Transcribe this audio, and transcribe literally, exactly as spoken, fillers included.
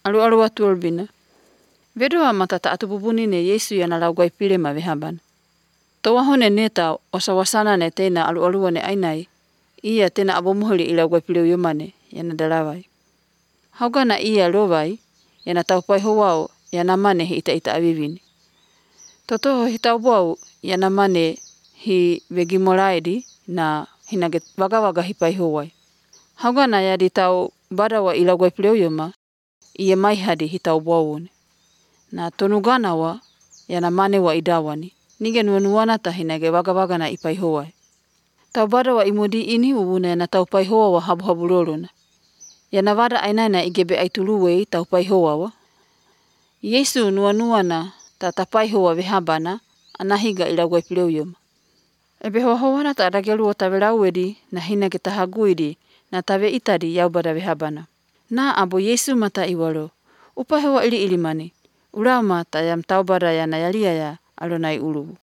Alualua tuolbina. Vedoa mata ta atu bubunine Yesu yana laugai pilema vehabana. Tawahone neta osawasana ne tena alualua ne ainai. Ia tena abomuhali ilaugai pileu yomane yana darawai. Haugana ia lovai yana taupai hoao yana mane hi ita ita avivini. Totoho hi taubuau yana mane hi vegimolaidi na hinage waga waga hipai hoai. Haugana yadi tau badawa ilaugai pileu yoma ia mai hadi hi taubuauone. Na tonugana wa yana mane wa idawani. Nige nuanuana ta hinage waga waga na ipai hoai. Tau badawa imodi ini ubuna yana taupai hoa wa habu habu lorona. Yana wada ainaina igebe aituluwei taupai hoa wa. Yesu nuanuana ta tapai hoa vehabana anahiga ilaugai pileu yoma. Ebe hoa hoana ta adagelua tavelauedi na hinage tahaguidi na tave itadi yaubada vehabana. Na abo Yesu mata iwalo. Upa hewa ili ili mani. Ulama ta yam taubada yana yaliaya alonai ulu.